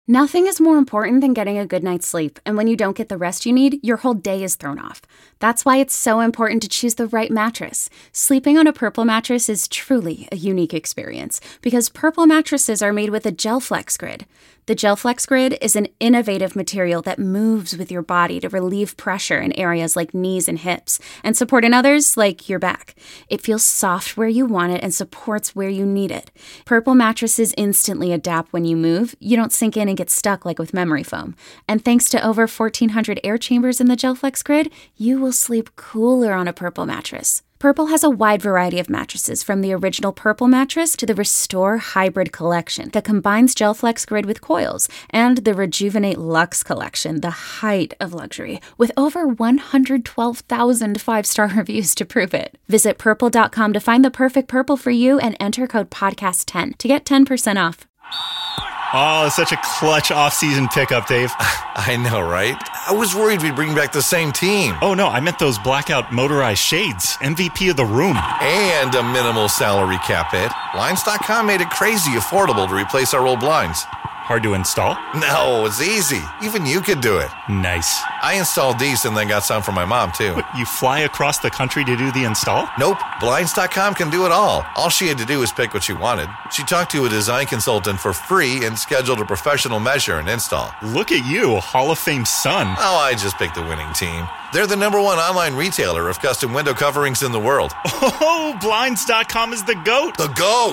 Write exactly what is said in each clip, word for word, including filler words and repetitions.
Nothing is more important than getting a good night's sleep, and when you don't get the rest you need, your whole day is thrown off. That's why it's so important to choose the right mattress. Sleeping on a Purple mattress is truly a unique experience, because Purple mattresses are made with a GelFlex Grid. The GelFlex Grid is an innovative material that moves with your body to relieve pressure in areas like knees and hips, and support in others like your back. It feels soft where you want it and supports where you need it. Purple mattresses instantly adapt when you move. You don't sink in and get stuck like with memory foam. And thanks to over fourteen hundred air chambers in the GelFlex Grid, you will sleep cooler on a Purple mattress. Purple has a wide variety of mattresses, from the original Purple mattress to the Restore Hybrid collection that combines GelFlex Grid with coils, and the Rejuvenate Luxe collection, the height of luxury, with over one hundred twelve thousand five-star reviews to prove it. Visit purple dot com to find the perfect Purple for you and enter code podcast ten to get ten percent off. Oh, it's such a clutch off-season pickup, Dave. I know, right? I was worried we'd bring back the same team. Oh, no, I meant those blackout motorized shades. M V P of the room. And a minimal salary cap hit. Blinds dot com made it crazy affordable to replace our old blinds. Hard to install? No, it's easy. Even you could do it. Nice. I installed these and then got some for my mom, too. What, you fly across the country to do the install? Nope. Blinds dot com can do it all. All she had to do was pick what she wanted. She talked to a design consultant for free and scheduled a professional measure and install. Look at you, Hall of Fame son. Oh, I just picked the winning team. They're the number one online retailer of custom window coverings in the world. Oh, Blinds dot com is the GOAT. The GOAT!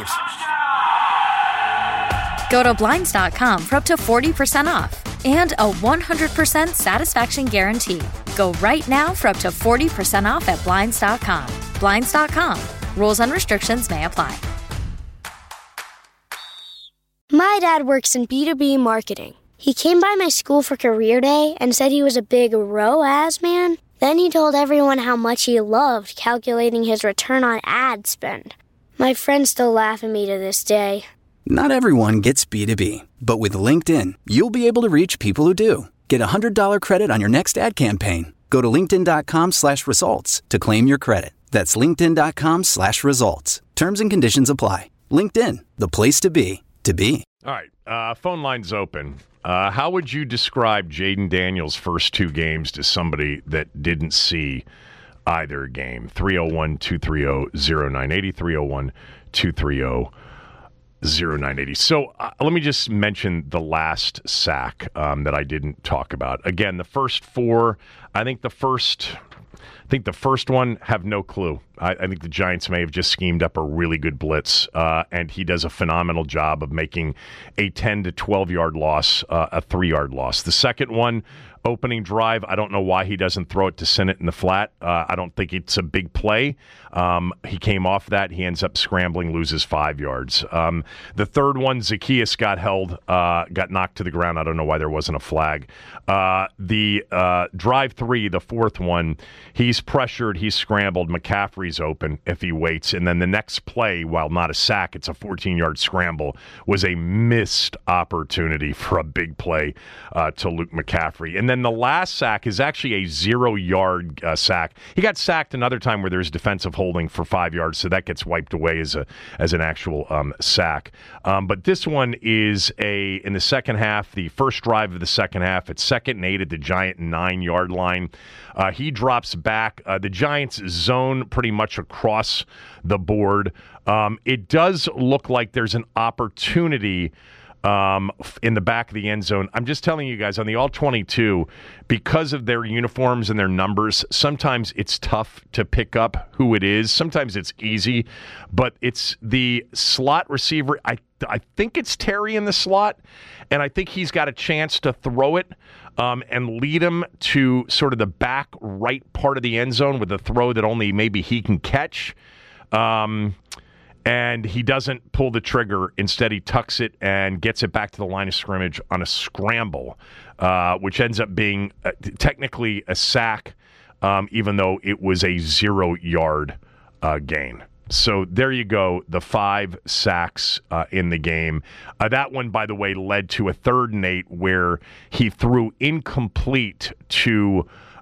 Go to Blinds dot com for up to forty percent off and a one hundred percent satisfaction guarantee. Go right now for up to forty percent off at Blinds dot com. Blinds dot com. Rules and restrictions may apply. My dad works in B two B marketing. He came by my school for career day and said he was a big R O A S man. Then he told everyone how much he loved calculating his return on ad spend. My friends still laugh at me to this day. Not everyone gets B two B, but with LinkedIn, you'll be able to reach people who do. Get a one hundred dollars credit on your next ad campaign. Go to linkedin dot com slash results to claim your credit. That's linkedin dot com slash results. Terms and conditions apply. LinkedIn, the place to be, to be. All right, uh, phone line's open. Uh, how would you describe Jaden Daniels' first two games to somebody that didn't see either game? three oh one, two three oh, oh nine eight oh, three oh one, two three oh, oh nine eight oh. So uh, let me just mention the last sack um, that I didn't talk about. Again, the first four, I think the first... I think the first one, have no clue. I, I think the Giants may have just schemed up a really good blitz, uh, and he does a phenomenal job of making a ten to twelve-yard loss uh, a three-yard loss. The second one, opening drive, I don't know why he doesn't throw it to Sinnott in the flat. Uh, I don't think it's a big play. Um, he came off that. He ends up scrambling, loses five yards. Um, the third one, Zacchaeus got held, uh, got knocked to the ground. I don't know why there wasn't a flag. Uh, the uh, drive three, the fourth one, he's pressured, he's scrambled. McCaffrey's open if he waits. And then the next play, while not a sack, it's a fourteen-yard scramble, was a missed opportunity for a big play uh, to Luke McCaffrey. And then the last sack is actually a zero-yard uh, sack. He got sacked another time where there's defensive holding for five yards, so that gets wiped away as a as an actual um, sack. Um, but this one is a in the second half, the first drive of the second half. It's second and eight at the Giant nine-yard line. Uh, he drops back. Uh, the Giants zone pretty much across the board. Um, it does look like there's an opportunity Um, in the back of the end zone. I'm just telling you guys, on the all twenty-two, because of their uniforms and their numbers, sometimes it's tough to pick up who it is. Sometimes it's easy, but it's the slot receiver. I I think it's Terry in the slot, and I think he's got a chance to throw it um, and lead him to sort of the back right part of the end zone with a throw that only maybe he can catch. Um And he doesn't pull the trigger. Instead, he tucks it and gets it back to the line of scrimmage on a scramble, uh, which ends up being uh, technically a sack, um, even though it was a zero-yard uh, gain. So there you go, the five sacks uh, in the game. Uh, that one, by the way, led to a third and eight where he threw incomplete to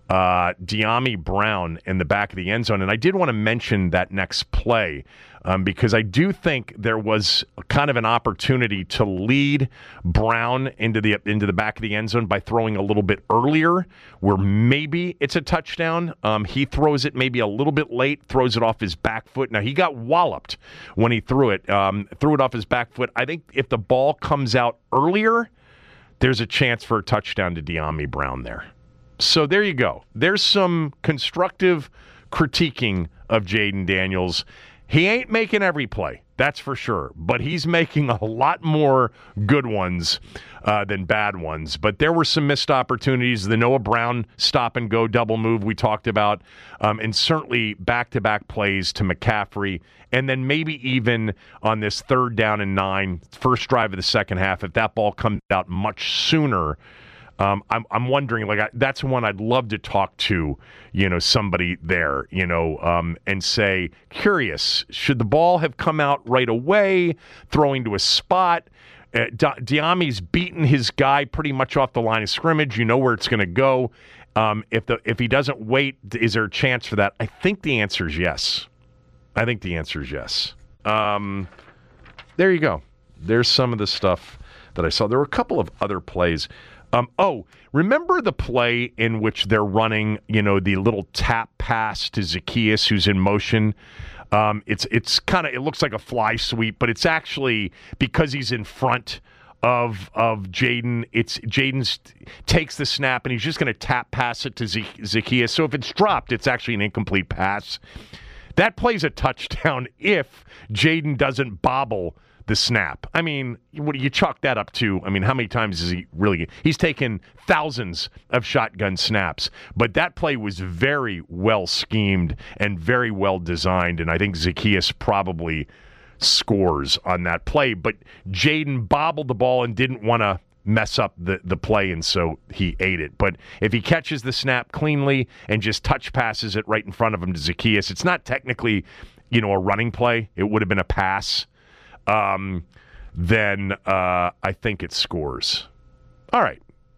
uh, Dyami Brown in the back of the end zone. And I did want to mention that next play um, because I do think there was kind of an opportunity to lead Brown into the into the back of the end zone by throwing a little bit earlier, where maybe it's a touchdown. Um, he throws it maybe a little bit late, throws it off his back foot. Now, he got walloped when he threw it, um, threw it off his back foot. I think if the ball comes out earlier, there's a chance for a touchdown to Dyami Brown there. So there you go. There's some constructive critiquing of Jayden Daniels. He ain't making every play, that's for sure, but he's making a lot more good ones uh, than bad ones. But there were some missed opportunities. The Noah Brown stop-and-go double move we talked about, um, and certainly back-to-back plays to McCaffrey, and then maybe even on this third down and nine, first drive of the second half, if that ball comes out much sooner, Um, I'm I'm wondering, like, I, that's one I'd love to talk to, you know, somebody there, you know, um, and say, curious, should the ball have come out right away, throwing to a spot? Uh, D- Dyami's beaten his guy pretty much off the line of scrimmage. You know where it's going to go. Um, if the if he doesn't wait, is there a chance for that? I think the answer is yes. I think the answer is yes. Um, there you go. There's some of the stuff that I saw. There were a couple of other plays. Um, oh, remember the play in which they're running, you know, the little tap pass to Zaccheaus, who's in motion? Um, it's it's kind of, it looks like a fly sweep, but it's actually because he's in front of of Jayden. It's Jayden takes the snap and he's just going to tap pass it to Z- Zaccheaus. So if it's dropped, it's actually an incomplete pass. That play's a touchdown if Jayden doesn't bobble the snap. I mean, what do you chalk that up to? I mean, how many times is he really? He's taken thousands of shotgun snaps, but that play was very well schemed and very well designed, and I think Zaccheaus probably scores on that play. But Jayden bobbled the ball and didn't want to mess up the, the play, and so he ate it. But if he catches the snap cleanly and just touch passes it right in front of him to Zaccheaus, it's not technically, you know, a running play. It would have been a pass. Um, then uh, I think it scores. All right.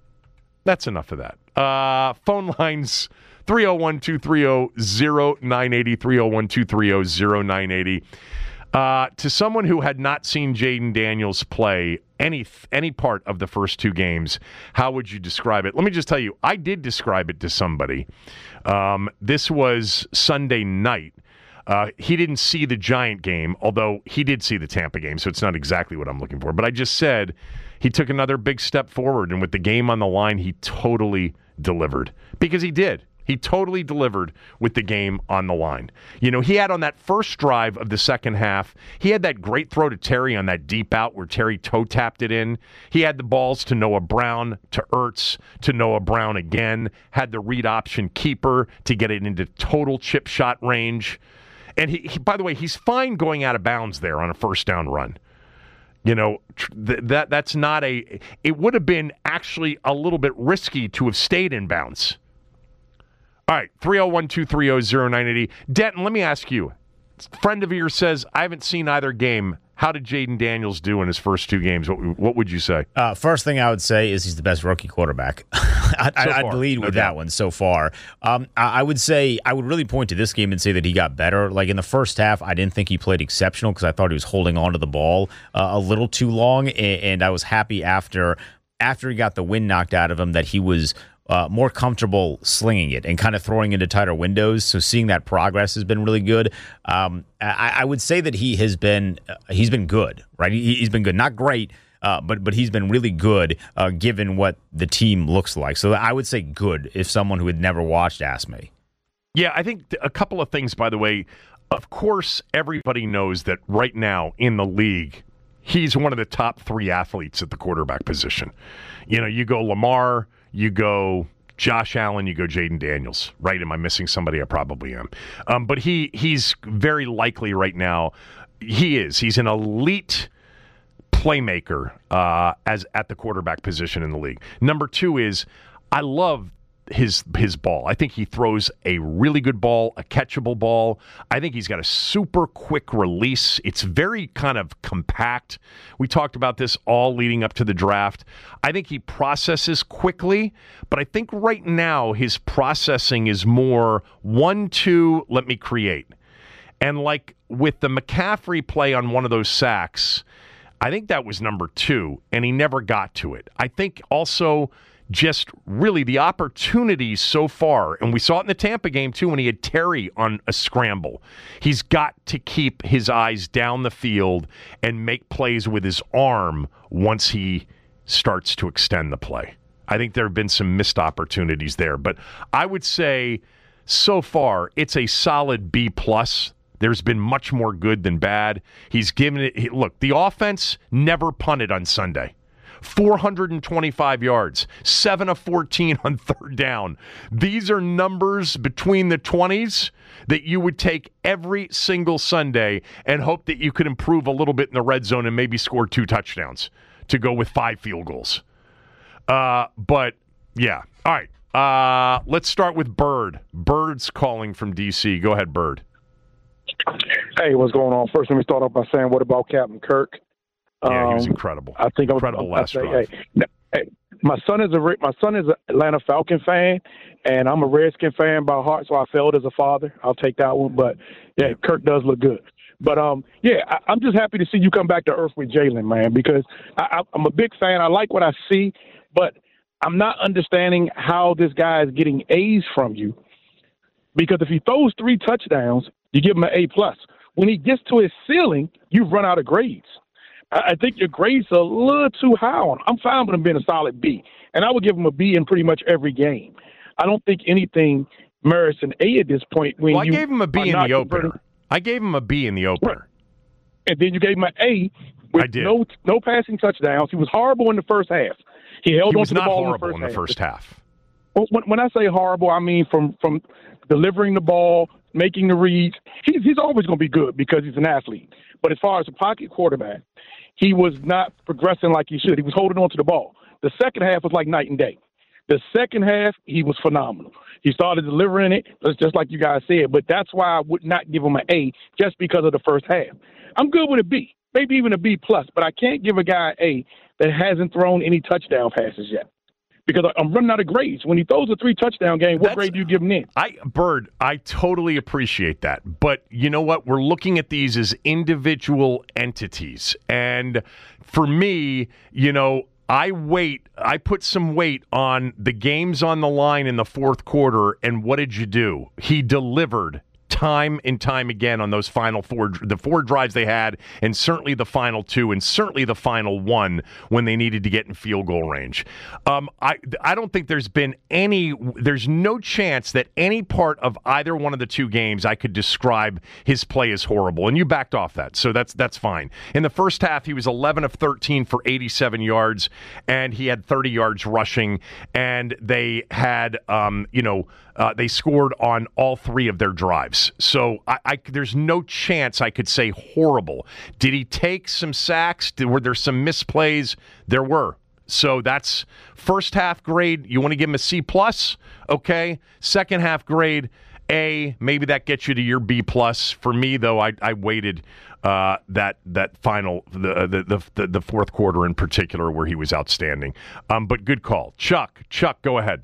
That's enough of that. Uh, phone lines, three oh one, two three oh, oh nine eight oh, three oh one, two three oh, oh nine eight oh. Uh, to someone who had not seen Jayden Daniels play any any part of the first two games, how would you describe it? Let me just tell you, I did describe it to somebody. Um, this was Sunday night. Uh, he didn't see the Giant game, although he did see the Tampa game, so it's not exactly what I'm looking for. But I just said he took another big step forward, and with the game on the line, he totally delivered. Because he did. He totally delivered with the game on the line. You know, he had on that first drive of the second half, he had that great throw to Terry on that deep out where Terry toe-tapped it in. He had the balls to Noah Brown, to Ertz, to Noah Brown again, had the read option keeper to get it into total chip shot range. And, he, he, by the way, he's fine going out of bounds there on a first down run. You know, th- that that's not a – it would have been actually a little bit risky to have stayed in bounds. All right, three oh one, two three oh, oh nine eight oh. Denton, let me ask you. A friend of yours says, I haven't seen either game. How did Jayden Daniels do in his first two games? What, what would you say? Uh, first thing I would say is he's the best rookie quarterback. I, so I'd lead with no that one so far. Um, I, I would say I would really point to this game and say that he got better. Like in the first half, I didn't think he played exceptional because I thought he was holding on to the ball uh, a little too long, and, and I was happy after after he got the wind knocked out of him that he was Uh, more comfortable slinging it and kind of throwing into tighter windows. So seeing that progress has been really good. Um, I, I would say that he has been uh, he's been good, right? He, he's been good, not great, uh, but but he's been really good uh, given what the team looks like. So I would say good if someone who had never watched asked me. Yeah, I think a couple of things. By the way, of course, everybody knows that right now in the league, he's one of the top three athletes at the quarterback position. You know, you go Lamar. You go Josh Allen, you go Jayden Daniels, right? Am I missing somebody? I probably am. Um, but he he's very likely right now. He is. He's an elite playmaker uh, as at the quarterback position in the league. Number two is I love his his ball. I think he throws a really good ball, a catchable ball. I think he's got a super quick release. It's very kind of compact. We talked about this all leading up to the draft. I think he processes quickly, but I think right now his processing is more one, two, let me create. And like with the McCaffrey play on one of those sacks, I think that was number two, and he never got to it. I think also just really the opportunities so far, and we saw it in the Tampa game too when he had Terry on a scramble. He's got to keep his eyes down the field and make plays with his arm once he starts to extend the play. I think there have been some missed opportunities there, but I would say so far it's a solid B plus. There's been much more good than bad. He's given it. He, look, the offense never punted on Sunday. four hundred twenty-five yards, seven of fourteen on third down. These are numbers between the twenties that you would take every single Sunday and hope that you could improve a little bit in the red zone and maybe score two touchdowns to go with five field goals. Uh, but, yeah. All right. Uh, let's start with Bird. Bird's calling from D C. Go ahead, Bird. Hey, what's going on? First, let me start off by saying, what about Captain Kirk? Yeah, he was um, incredible. I think incredible I'm, last say, drive. Hey, hey, my son is a my son is an Atlanta Falcon fan, and I'm a Redskin fan by heart. So I failed as a father. I'll take that one. But yeah, Kirk does look good. But um, yeah, I, I'm just happy to see you come back to earth with Jalen, man, because I, I, I'm a big fan. I like what I see, but I'm not understanding how this guy is getting A's from you. Because if he throws three touchdowns, you give him an A plus. When he gets to his ceiling, you've run out of grades. I think your grades are a little too high on him. I'm fine with him being a solid B, and I would give him a B in pretty much every game. I don't think anything merits an A at this point. When well, I you gave him a B in the opener. I gave him a B in the opener. Right. And then you gave him an A with I did. no no passing touchdowns. He was horrible in the first half. He held he on was to the not ball horrible in the first in the half. first half. Well, when, when I say horrible, I mean from, from delivering the ball, making the reads. He's, he's always going to be good because he's an athlete. But as far as a pocket quarterback, he was not progressing like he should. He was holding on to the ball. The second half was like night and day. The second half, he was phenomenal. He started delivering it, just like you guys said. But that's why I would not give him an A just because of the first half. I'm good with a B, maybe even a B plus, but I can't give a guy an A that hasn't thrown any touchdown passes yet. Because I'm running out of grades. When he throws a three-touchdown game, what That's, grade do you give him then? I, Bird, I totally appreciate that. But you know what? We're looking at these as individual entities. And for me, you know, I wait. I put some weight on the games on the line in the fourth quarter, and what did you do? He delivered time and time again on those final four, the four drives they had, and certainly the final two, and certainly the final one when they needed to get in field goal range. Um, I I don't think there's been any, there's no chance that any part of either one of the two games I could describe his play as horrible, and you backed off that, so that's that's fine. In the first half, he was eleven of thirteen for eighty-seven yards, and he had thirty yards rushing, and they had, um, you know, uh, they scored on all three of their drives. So I, I, there's no chance I could say horrible. Did he take some sacks? Did, were there some misplays? There were. So that's first half grade. You want to give him a C plus? Okay. Second half grade, A. Maybe that gets you to your B plus. For me, though, I, I waited uh, that that final the, the the the fourth quarter in particular where he was outstanding. Um, but good call, Chuck. Chuck, go ahead.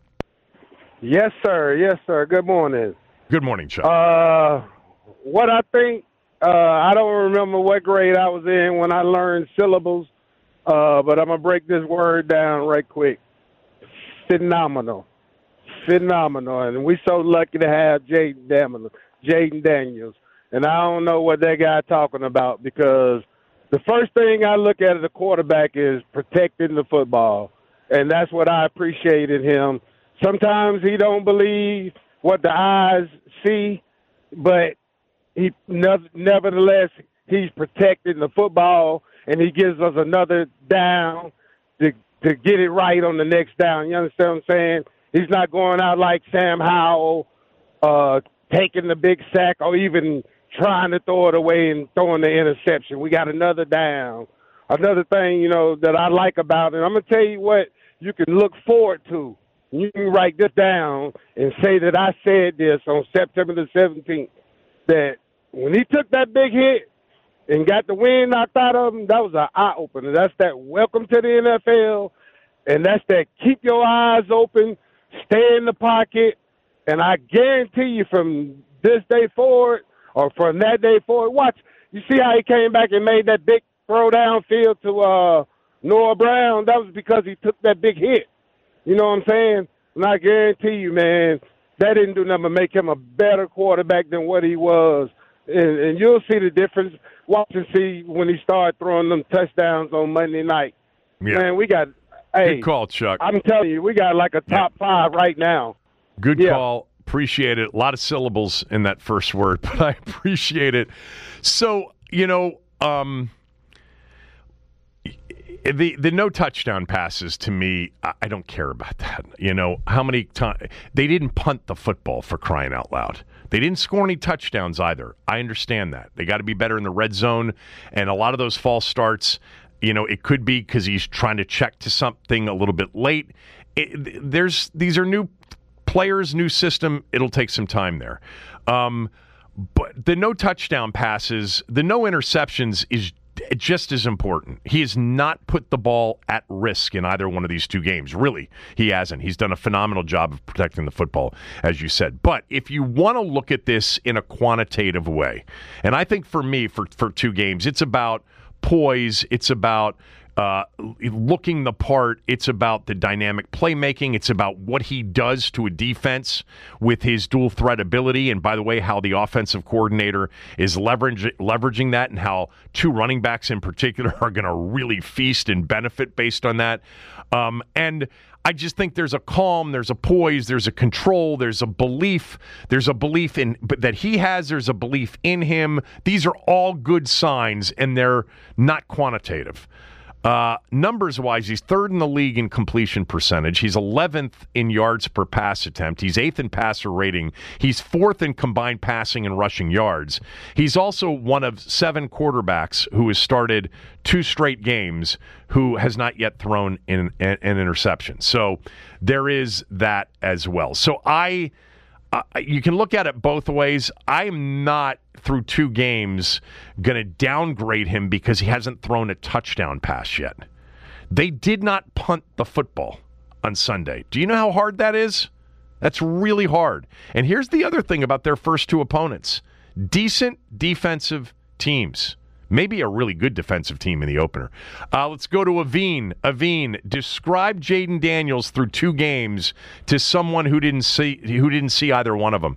Yes, sir. Yes, sir. Good morning. Good morning, Chuck. Uh, what I think, uh, I don't remember what grade I was in when I learned syllables, uh, but I'm going to break this word down right quick. Phenomenal. Phenomenal. And we're so lucky to have Jayden Daniels, Jayden Daniels. And I don't know what that guy talking about because the first thing I look at as a quarterback is protecting the football. And that's what I appreciated him. Sometimes he don't believe what the eyes see, but he nevertheless he's protecting the football, and he gives us another down to to get it right on the next down. You understand what I'm saying? He's not going out like Sam Howell, uh, taking the big sack or even trying to throw it away and throwing the interception. We got another down. Another thing, you know, that I like about it, I'm going to tell you what you can look forward to You can write this down and say that I said this on September the seventeenth, that when he took that big hit and got the wind knocked out of him, that was an eye-opener. That's that welcome to the N F L, and that's that keep your eyes open, stay in the pocket, and I guarantee you from this day forward or from that day forward, watch, you see how he came back and made that big throw downfield to uh, Noah Brown? That was because he took that big hit. You know what I'm saying? And I guarantee you, man, that didn't do nothing but make him a better quarterback than what he was. And, and you'll see the difference. Watch and see when he started throwing them touchdowns on Monday night. Yeah. Man, we got – hey. Good call, Chuck. I'm telling you, we got like a top yeah. five right now. Good yeah. call. Appreciate it. A lot of syllables in that first word, but I appreciate it. So, you know, um, the the no touchdown passes to me, I, I don't care about that. You know, how many times they didn't punt the football, for crying out loud. They didn't score any touchdowns either. I understand that. They got to be better in the red zone, and a lot of those false starts, you know, it could be because he's trying to check to something a little bit late. It, there's these are new players, new system. It'll take some time there. Um, but the no touchdown passes, the no interceptions is just as important. He has not put the ball at risk in either one of these two games. Really, he hasn't. He's done a phenomenal job of protecting the football, as you said. But if you want to look at this in a quantitative way, and I think for me, for, for two games, it's about poise, it's about Uh, looking the part, it's about the dynamic playmaking, it's about what he does to a defense with his dual threat ability, and by the way, how the offensive coordinator is leverage, leveraging that, and how two running backs in particular are going to really feast and benefit based on that. Um, and I just think there's a calm, there's a poise, there's a control, there's a belief, there's a belief in that he has, there's a belief in him. These are all good signs, and they're not quantitative. Uh, numbers-wise, he's third in the league in completion percentage. He's eleventh in yards per pass attempt. He's eighth in passer rating. He's fourth in combined passing and rushing yards. He's also one of seven quarterbacks who has started two straight games who has not yet thrown in an, an interception. So there is that as well. So I... Uh, you can look at it both ways. I'm not, through two games, going to downgrade him because he hasn't thrown a touchdown pass yet. They did not punt the football on Sunday. Do you know how hard that is? That's really hard. And here's the other thing about their first two opponents. Decent defensive teams. Maybe a really good defensive team in the opener. Uh, let's go to Aveen. Aveen, describe Jayden Daniels through two games to someone who didn't see who didn't see either one of them.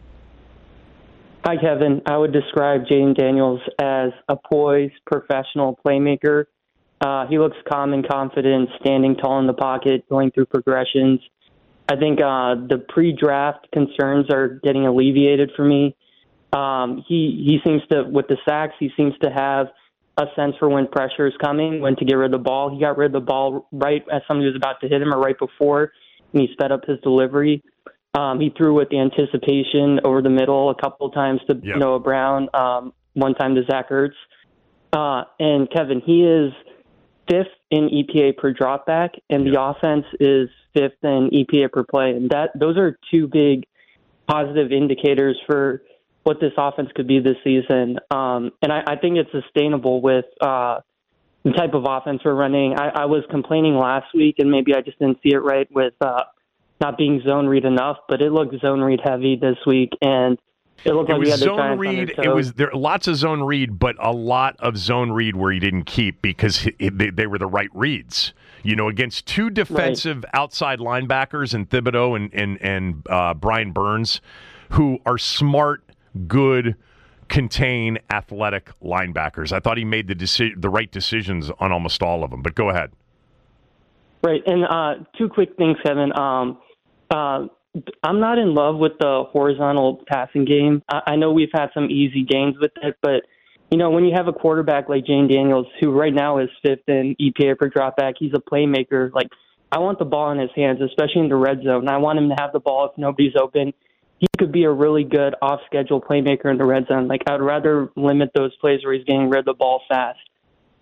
Hi, Kevin. I would describe Jayden Daniels as a poised, professional playmaker. Uh, he looks calm and confident, standing tall in the pocket, going through progressions. I think uh, the pre-draft concerns are getting alleviated for me. Um, he, he seems to, with the sacks, he seems to have a sense for when pressure is coming, when to get rid of the ball. He got rid of the ball right as somebody was about to hit him or right before, and he sped up his delivery. Um, he threw with the anticipation over the middle a couple of times to yep. Noah Brown, um, one time to Zach Ertz. Uh, and Kevin, he is fifth in E P A per dropback, and yep. the offense is fifth in E P A per play. And that those are two big positive indicators for what this offense could be this season. Um, and I, I think it's sustainable with uh, the type of offense we're running. I, I was complaining last week, and maybe I just didn't see it right with uh, not being zone read enough, but it looked zone read heavy this week, and it looked it like was we had the zone Giants read. on their toes. It was there lots of zone read, but a lot of zone read where he didn't keep because it, they, they were the right reads. You know, against two defensive right. outside linebackers in Thibodeau and and and uh, Brian Burns, who are smart, good, contain, athletic linebackers. I thought he made the deci- the right decisions on almost all of them. But go ahead. Right, and uh, two quick things, Kevin. Um, uh, I'm not in love with the horizontal passing game. I, I know we've had some easy games with it, but you know when you have a quarterback like Jayden Daniels, who right now is fifth in E P A per dropback, he's a playmaker. Like I want the ball in his hands, especially in the red zone. I want him to have the ball if nobody's open. He could be a really good off-schedule playmaker in the red zone. Like, I'd rather limit those plays where he's getting rid of the ball fast.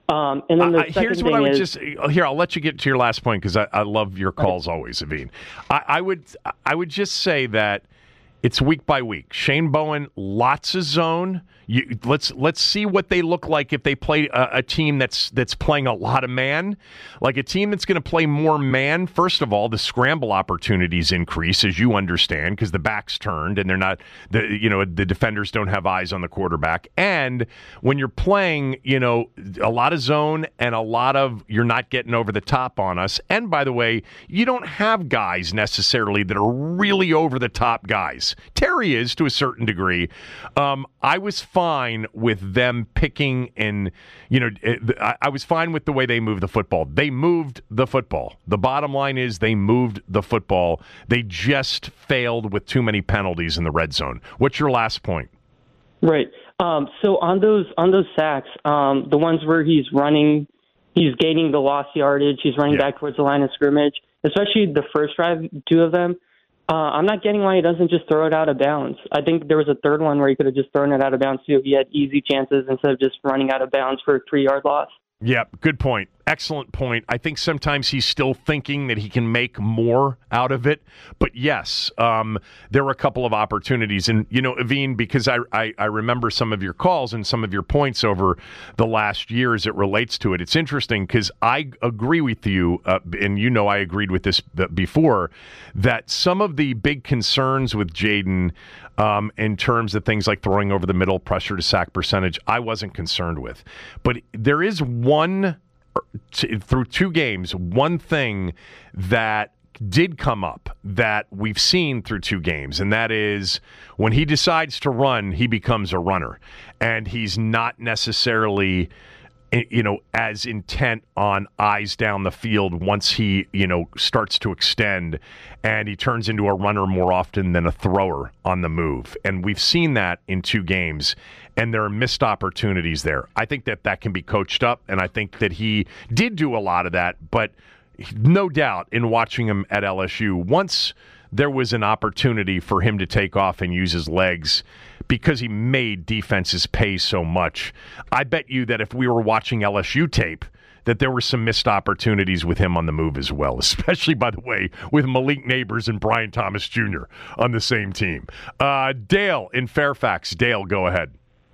Um, and then the uh, second here's thing what I would is, just here. I'll let you get to your last point because I, I love your calls always, Aveen. I, I would I would just say that it's week by week. Shane Bowen, lots of zone. You, let's let's see what they look like if they play a, a team that's that's playing a lot of man, like a team that's going to play more man. First of all, the scramble opportunities increase, as you understand, because the back's turned and they're not the you know the defenders don't have eyes on the quarterback. And when you're playing, you know, a lot of zone and a lot of you're not getting over the top on us. And by the way, you don't have guys necessarily that are really over the top guys. Terry is to a certain degree. Um, I was fine with them picking and, you know, I, I was fine with the way they moved the football. They moved the football. The bottom line is they moved the football. They just failed with too many penalties in the red zone. What's your last point? Right. Um, so on those on those sacks, um, the ones where he's running, he's gaining the lost yardage, he's running yeah. back towards the line of scrimmage, especially the first drive, two of them. Uh, I'm not getting why he doesn't just throw it out of bounds. I think there was a third one where he could have just thrown it out of bounds too if he had easy chances instead of just running out of bounds for a three-yard loss. Yeah, good point. Excellent point. I think sometimes he's still thinking that he can make more out of it. But yes, um, there were a couple of opportunities. And, you know, Aveen, because I, I, I remember some of your calls and some of your points over the last year as it relates to it. It's interesting because I agree with you, uh, and you know I agreed with this before, that some of the big concerns with Jayden um, in terms of things like throwing over the middle, pressure to sack percentage, I wasn't concerned with. But there is one... through two games, one thing that did come up that we've seen through two games, and that is when he decides to run, he becomes a runner, and he's not necessarily, you know, as intent on eyes down the field once he, you know, starts to extend, and he turns into a runner more often than a thrower on the move. And we've seen that in two games, and there are missed opportunities there. I think that that can be coached up, and I think that he did do a lot of that, but no doubt in watching him at L S U, once there was an opportunity for him to take off and use his legs because he made defenses pay so much. I bet you that if we were watching L S U tape, that there were some missed opportunities with him on the move as well, especially, by the way, with Malik Neighbors and Brian Thomas Junior on the same team. Uh, Dale in Fairfax. Dale, go ahead.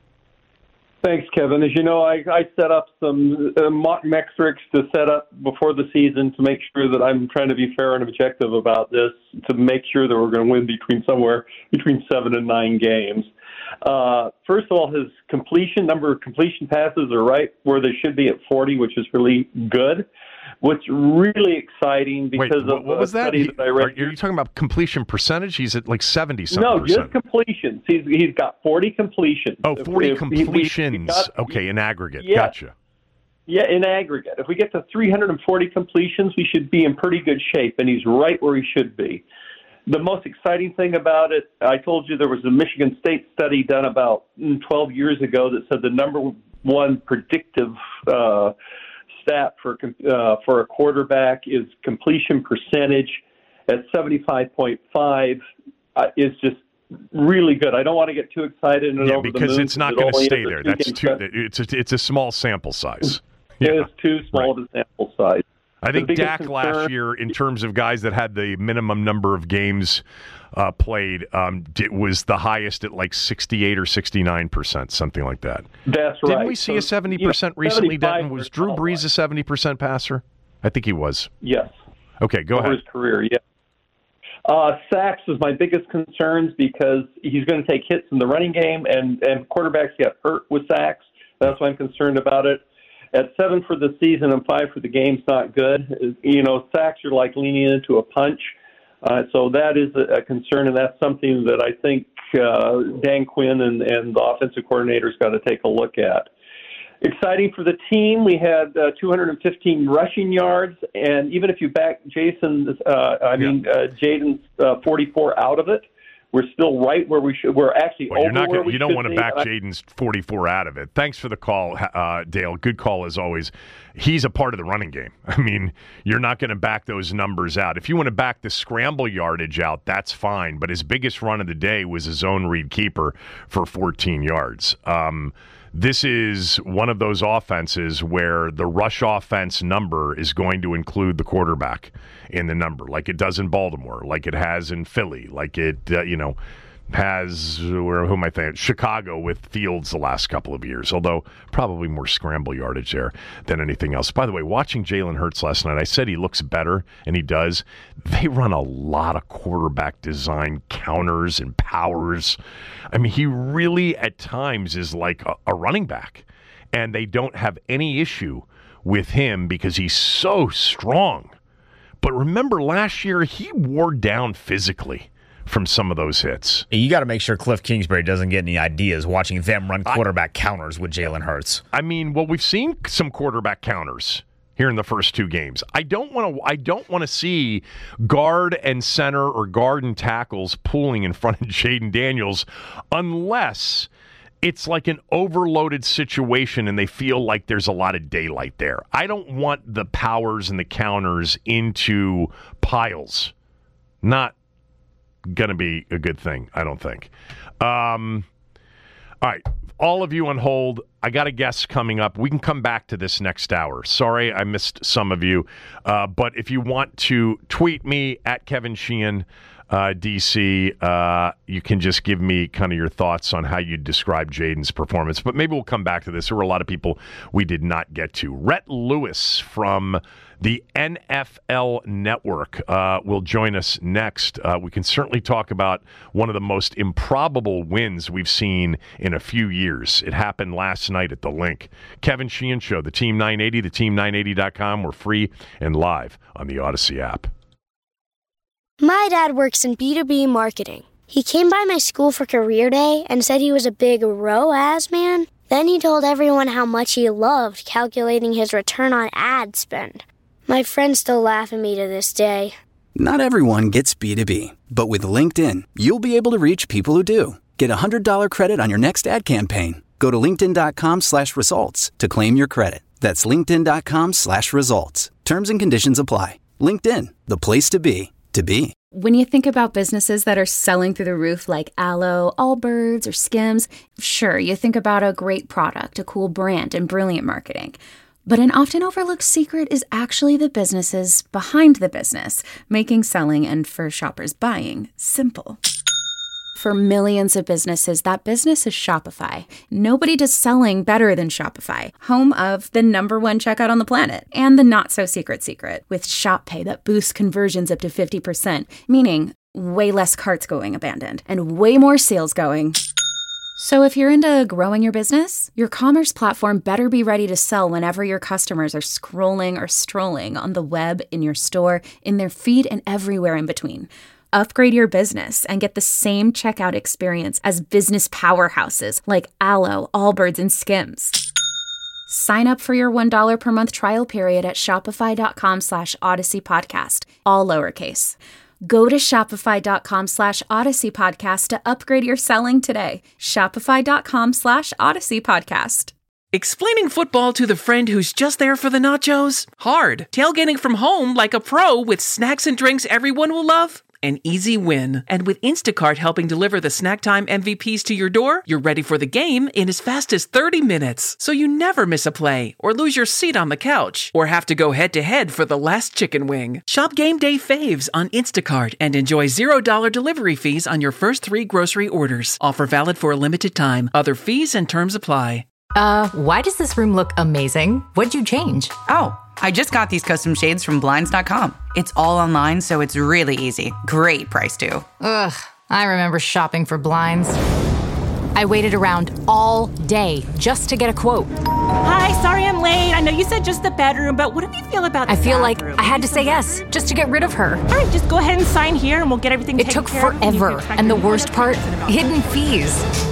Thanks, Kevin. As you know, I, I set up some uh, mock metrics to set up before the season to make sure that I'm trying to be fair and objective about this, to make sure that we're going to win between somewhere between seven and nine games. Uh, first of all, his completion, number of completion passes are right where they should be at forty, which is really good. What's really exciting because Wait, of what was that? He, that I read. Are you talking about completion percentage? He's at like seventy-something No, percent. just completions. He's He's got forty completions. Oh, forty if, completions. If we got, okay, in aggregate. Yeah. Gotcha. Yeah, in aggregate. If we get to three hundred forty completions, we should be in pretty good shape, and he's right where he should be. The most exciting thing about it, I told you there was a Michigan State study done about twelve years ago that said the number one predictive uh, stat for uh, for a quarterback is completion percentage at seventy-five point five uh, is just really good. I don't want to get too excited and yeah, over because the moon it's not going to stay there. That's too. It's a, it's a small sample size. Yeah. Yeah. It's too small right. of a sample size. I think Dak concern, last year, in terms of guys that had the minimum number of games uh, played, um, did, was the highest at like sixty-eight or sixty-nine percent, something like that. That's Didn't right. Didn't we see so, a seventy percent you know, recently, Denton? Was Drew Brees a seventy percent passer? I think he was. Yes. Okay, go Over ahead. his career, yeah. Uh, sacks was my biggest concerns because he's going to take hits in the running game, and, and quarterbacks get hurt with sacks. That's why I'm concerned about it. At seven for the season and five for the game's not good. You know, sacks are like leaning into a punch. Uh, so that is a, a concern, and that's something that I think uh, Dan Quinn and, and the offensive coordinator's got to take a look at. Exciting for the team. We had uh, two hundred fifteen rushing yards, and even if you back Jason's, uh, I mean, yeah. uh, Jayden's uh, forty-four out of it, we're still right where we should. We're actually well, over you're not where gonna, we You don't should want to be. back Jayden's forty-four out of it. Thanks for the call, uh, Dale. Good call as always. He's a part of the running game. I mean, you're not going to back those numbers out. If you want to back the scramble yardage out, that's fine. But his biggest run of the day was a zone read keeper for fourteen yards. Um, this is one of those offenses where the rush offense number is going to include the quarterback in the number, like it does in Baltimore, like it has in Philly, like it, uh, you know, has, where, who am I thinking? Chicago with Fields the last couple of years, although probably more scramble yardage there than anything else. By the way, watching Jalen Hurts last night, I said he looks better, and he does. They run a lot of quarterback design counters and powers. I mean, he really at times is like a, a running back, and they don't have any issue with him because he's so strong. But remember last year, he wore down physically from some of those hits. You got to make sure Cliff Kingsbury doesn't get any ideas watching them run quarterback I, counters with Jalen Hurts. I mean, well, we've seen some quarterback counters here in the first two games. I don't want to I don't want to see guard and center or guard and tackles pooling in front of Jayden Daniels unless it's like an overloaded situation and they feel like there's a lot of daylight there. I don't want the powers and the counters into piles. Not going to be a good thing, I don't think. Um, all right, all of you on hold. I got a guest coming up. We can come back to this next hour. Sorry I missed some of you. Uh, but if you want to tweet me at Kevin Sheehan, uh, D C, uh, you can just give me kind of your thoughts on how you describe Jayden's performance. But maybe we'll come back to this. There were a lot of people we did not get to. Rhett Lewis from the N F L Network uh, will join us next. Uh, we can certainly talk about one of the most improbable wins we've seen in a few years. It happened last night at the Link. Kevin Sheehan Show, the Team nine eighty, the team nine eighty dot com. We're free and live on the Odyssey app. My dad works in B two B marketing. He came by my school for career day and said he was a big R O A S man. Then he told everyone how much he loved calculating his return on ad spend. My friends still laugh at me to this day. Not everyone gets B two B, but with LinkedIn, you'll be able to reach people who do. Get a one hundred dollars credit on your next ad campaign. Go to linkedin.com slash results to claim your credit. That's linkedin.com slash results. Terms and conditions apply. LinkedIn, the place to be, to be. When you think about businesses that are selling through the roof like Aloe, Allbirds, or Skims, sure, you think about a great product, a cool brand, and brilliant marketing. But an often overlooked secret is actually the businesses behind the business, making selling and for shoppers buying simple. For millions of businesses, that business is Shopify. Nobody does selling better than Shopify, home of the number one checkout on the planet and the not-so-secret secret with Shop Pay that boosts conversions up to fifty percent, meaning way less carts going abandoned and way more sales going. So if you're into growing your business, your commerce platform better be ready to sell whenever your customers are scrolling or strolling on the web, in your store, in their feed, and everywhere in between. Upgrade your business and get the same checkout experience as business powerhouses like Aloe, Allbirds, and Skims. Sign up for your one dollar per month trial period at shopify.com slash Odyssey Podcast, all lowercase. Go to shopify.com slash Odyssey Podcast to upgrade your selling today. Shopify.com slash Odyssey Podcast. Explaining football to the friend who's just there for the nachos? Hard. Tailgating from home like a pro with snacks and drinks everyone will love? An easy win. And with Instacart helping deliver the snack time M V Ps to your door, you're ready for the game in as fast as thirty minutes. So you never miss a play, or lose your seat on the couch, or have to go head-to-head for the last chicken wing. Shop Game Day Faves on Instacart and enjoy zero dollars delivery fees on your first three grocery orders. Offer valid for a limited time. Other fees and terms apply. Uh, why does this room look amazing? What'd you change? Oh, I just got these custom shades from Blinds dot com. It's all online, so it's really easy. Great price, too. Ugh, I remember shopping for blinds. I waited around all day just to get a quote. Hi, sorry I'm late. I know you said just the bedroom, but what do you feel about the I feel bathroom? like I had to say yes, just to get rid of her. All right, just go ahead and sign here, and we'll get everything It taken took care of. forever, and the worst part, hidden fees.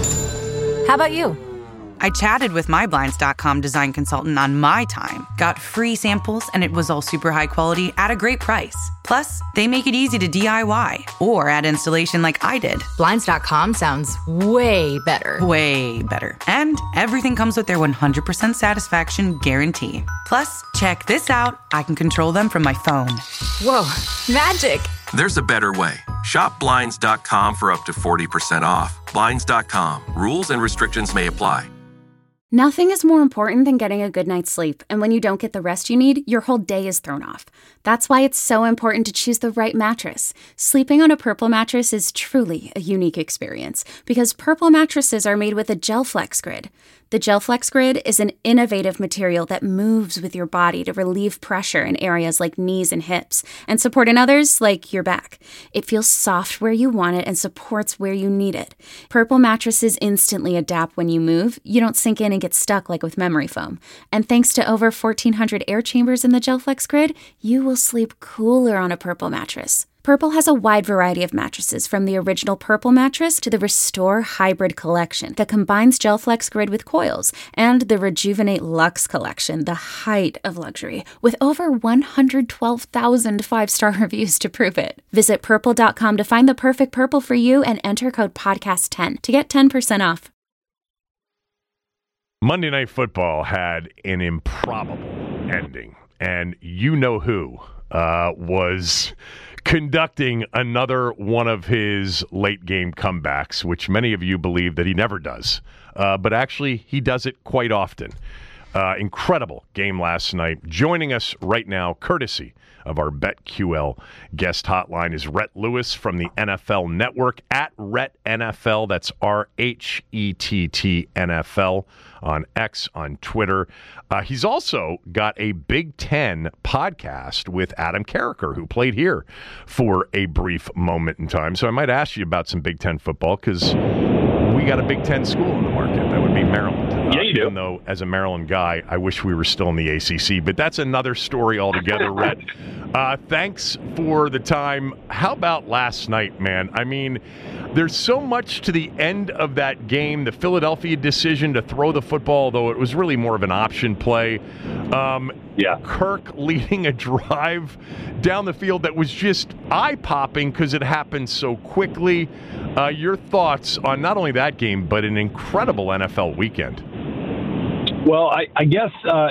How about you? I chatted with my Blinds dot com design consultant on my time, got free samples, and it was all super high quality at a great price. Plus, they make it easy to D I Y or add installation like I did. Blinds dot com sounds way better. Way better. And everything comes with their one hundred percent satisfaction guarantee. Plus, check this out. I can control them from my phone. Whoa, magic. There's a better way. Shop Blinds dot com for up to forty percent off. Blinds dot com. Rules and restrictions may apply. Nothing is more important than getting a good night's sleep, and when you don't get the rest you need, your whole day is thrown off. That's why it's so important to choose the right mattress. Sleeping on a Purple mattress is truly a unique experience, because Purple mattresses are made with a GelFlex Grid. The GelFlex Grid is an innovative material that moves with your body to relieve pressure in areas like knees and hips, and support in others like your back. It feels soft where you want it and supports where you need it. Purple mattresses instantly adapt when you move. You don't sink in and get stuck like with memory foam. And thanks to over fourteen hundred air chambers in the GelFlex Grid, you will sleep cooler on a Purple mattress. Purple has a wide variety of mattresses, from the original Purple mattress to the Restore Hybrid collection that combines GelFlex Grid with coils, and the Rejuvenate Luxe collection, the height of luxury, with over one hundred twelve thousand five-star reviews to prove it. Visit purple dot com to find the perfect Purple for you and enter code podcast ten to get ten percent off. Monday Night Football had an improbable ending, and you know who uh, was conducting another one of his late game comebacks, which many of you believe that he never does. Uh, but actually, he does it quite often. Uh, incredible game last night. Joining us right now, courtesy of our BetQL guest hotline, is Rhett Lewis from the N F L Network, at Rhett N F L. That's R H E T T N F L on X, on Twitter. Uh, he's also got a Big Ten podcast with Adam Carriker, who played here for a brief moment in time. So I might ask you about some Big Ten football, because we got a Big Ten school in the market. That would be Maryland. Yeah, you uh, do. Even though, as a Maryland guy, I wish we were still in the A C C. But that's another story altogether, Rhett. Uh, thanks for the time. How about last night, man? I mean, there's so much to the end of that game. The Philadelphia decision to throw the football, though it was really more of an option play. Um, yeah. Kirk leading a drive down the field that was just eye-popping because it happened so quickly. Uh, your thoughts on not only that game, but an incredible N F L weekend? Well, I, I guess uh,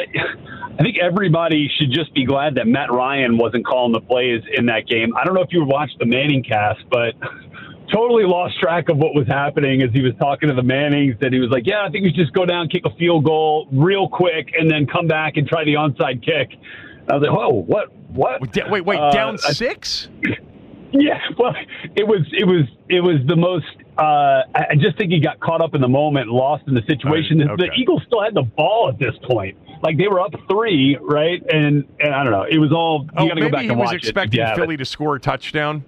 I think everybody should just be glad that Matt Ryan wasn't calling the plays in that game. I don't know if you watched the Manning cast, but totally lost track of what was happening as he was talking to the Mannings, that he was like, yeah, I think we should just go down, kick a field goal real quick, and then come back and try the onside kick. I was like, whoa, what? What? Wait, wait, uh, down six? Yeah, well, it was, it was, it was the most. Uh, I just think he got caught up in the moment, lost in the situation. Right, okay. The Eagles still had the ball at this point. Like, they were up three, right? And and I don't know. It was all. You oh, got to go back and watch it. Maybe he was expecting Philly to score a touchdown.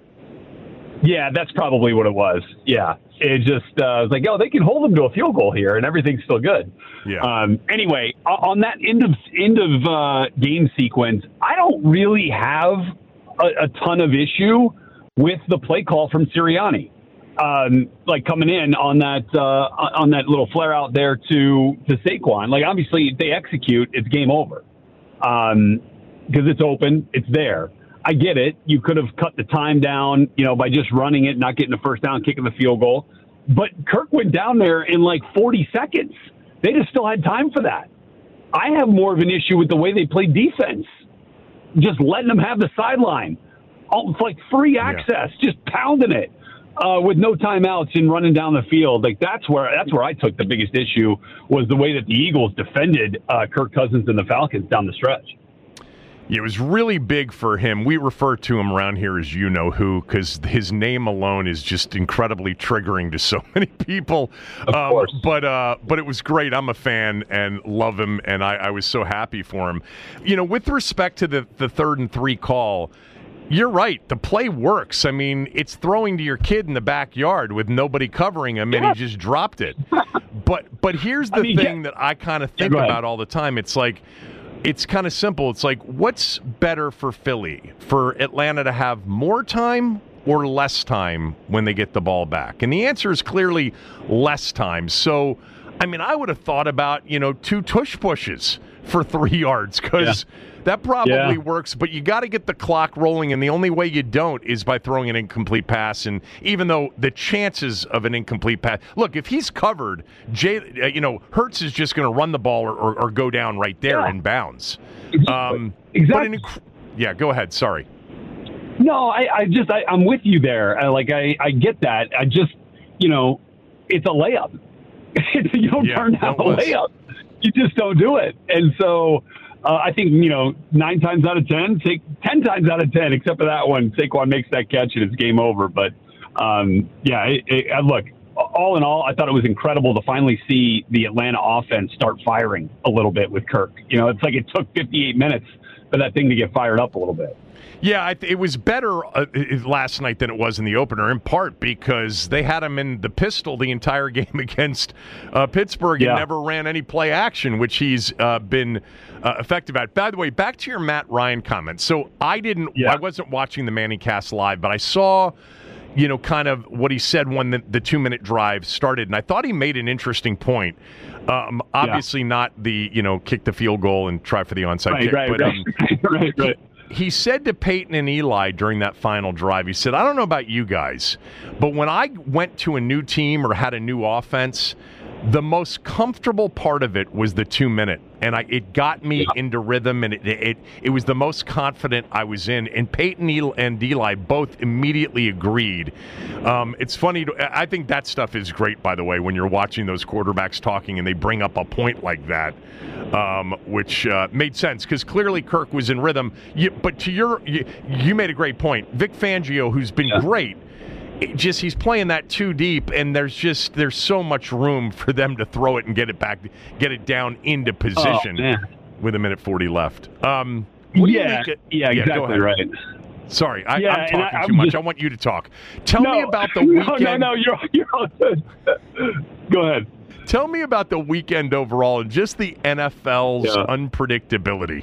Yeah, that's probably what it was. Yeah, it just uh, was like, oh, they can hold them to a field goal here, and everything's still good. Yeah. Um, anyway, on that end of end of uh, game sequence, I don't really have a, a ton of issue with the play call from Sirianni, um, like coming in on that uh, on that little flare out there to to Saquon. Like, obviously, if they execute, it's game over um, because it's open, it's there. I get it. You could have cut the time down, you know, by just running it, not getting the first down, kicking the field goal. But Kirk went down there in like forty seconds. They just still had time for that. I have more of an issue with the way they played defense, just letting them have the sideline. It's like free access, yeah. Just pounding it uh, with no timeouts and running down the field. Like that's where that's where I took the biggest issue, was the way that the Eagles defended uh, Kirk Cousins and the Falcons down the stretch. It was really big for him. We refer to him around here as you know who, because his name alone is just incredibly triggering to so many people. Of um, course. But uh, but it was great. I'm a fan and love him, and I, I was so happy for him. You know, with respect to the, the third and three call, you're right. The play works. I mean, it's throwing to your kid in the backyard with nobody covering him, and yeah. he just dropped it. But but here's the I mean, thing yeah. that I kind of think yeah, about all the time. It's like, it's kind of simple. It's like, what's better for Philly? For Atlanta to have more time or less time when they get the ball back? And the answer is clearly less time. So, I mean, I would have thought about, you know, two tush pushes for three yards because yeah. that probably yeah. works, but you got to get the clock rolling, and the only way you don't is by throwing an incomplete pass. And even though the chances of an incomplete pass, look, if he's covered, Jay, uh, you know, Hurts is just going to run the ball or, or, or go down right there yeah. in bounds. Um, exactly. But inc- yeah, go ahead. Sorry. No, I, I just I, I'm with you there. I, like I, I get that. I just, you know, it's a layup. you don't yeah, turn down a layup. you just don't do it. And so uh, I think, you know, nine times out of ten, take ten times out of ten, except for that one, Saquon makes that catch and it's game over. But, um, yeah, it, it, look, all in all, I thought it was incredible to finally see the Atlanta offense start firing a little bit with Kirk. You know, it's like it took fifty-eight minutes for that thing to get fired up a little bit. Yeah, it was better uh, last night than it was in the opener, in part because they had him in the pistol the entire game against uh, Pittsburgh and yeah. never ran any play action, which he's uh, been uh, effective at. By the way, back to your Matt Ryan comment. So I didn't, yeah. I wasn't watching the Manning Cast live, but I saw, you know, kind of what he said when the, the two-minute drive started, and I thought he made an interesting point. Um, obviously yeah. not the, you know, kick the field goal and try for the onside right, kick, right, but right, um, right, right. He, he said to Peyton and Eli during that final drive, he said, I don't know about you guys, but when I went to a new team or had a new offense, the most comfortable part of it was the two-minute, and I, it got me yeah. into rhythm, and it, it it was the most confident I was in. And Peyton and Eli both immediately agreed. Um, it's funny. To, I think that stuff is great, by the way, when you're watching those quarterbacks talking and they bring up a point like that, um, which uh, made sense because clearly Kirk was in rhythm. You, but to your, you, you made a great point. Vic Fangio, who's been yeah. great, it just he's playing that too deep, and there's just there's so much room for them to throw it and get it back, get it down into position oh, with a minute forty left. Um, what yeah, do you yeah, yeah, exactly right. Sorry, I, yeah, I'm talking I, too I'm much. just, I want you to talk. Tell no, me about the no, weekend. No, no, you're you're all good. Go ahead. Tell me about the weekend overall and just the N F L's yeah. unpredictability.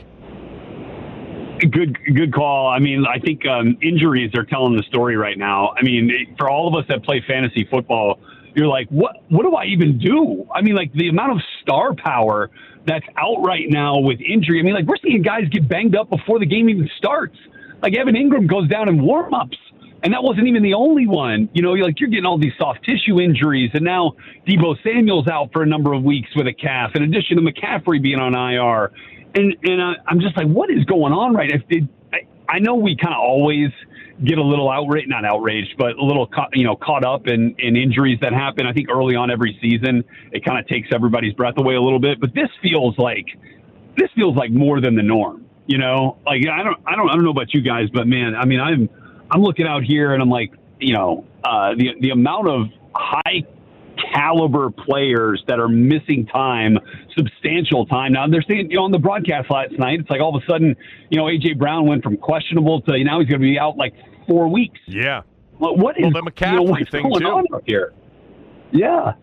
Good, good call. I mean, I think um, injuries are telling the story right now. I mean, for all of us that play fantasy football, you're like, what? What do I even do? I mean, like the amount of star power that's out right now with injury. I mean, like we're seeing guys get banged up before the game even starts. Like Evan Ingram goes down in warm-ups, and that wasn't even the only one. You know, you're like you're getting all these soft tissue injuries, and now Deebo Samuel's out for a number of weeks with a calf, in addition to McCaffrey being on I R. And and uh, I'm just like, what is going on right now? It, I, I know we kind of always get a little outraged, not outraged, but a little ca- you know caught up in, in injuries that happen. I think early on every season, it kind of takes everybody's breath away a little bit. But this feels like this feels like more than the norm. You know, like I don't I don't I don't know about you guys, but man, I mean, I'm I'm looking out here and I'm like, you know, uh, the the amount of high caliber players that are missing time, substantial time. Now they're saying, you know, on the broadcast last night, it's like all of a sudden, you know, A J Brown went from questionable to now he's going to be out like four weeks. Yeah. Well, what is well, the McCaffrey you know, what's thing going too. on out here? Yeah.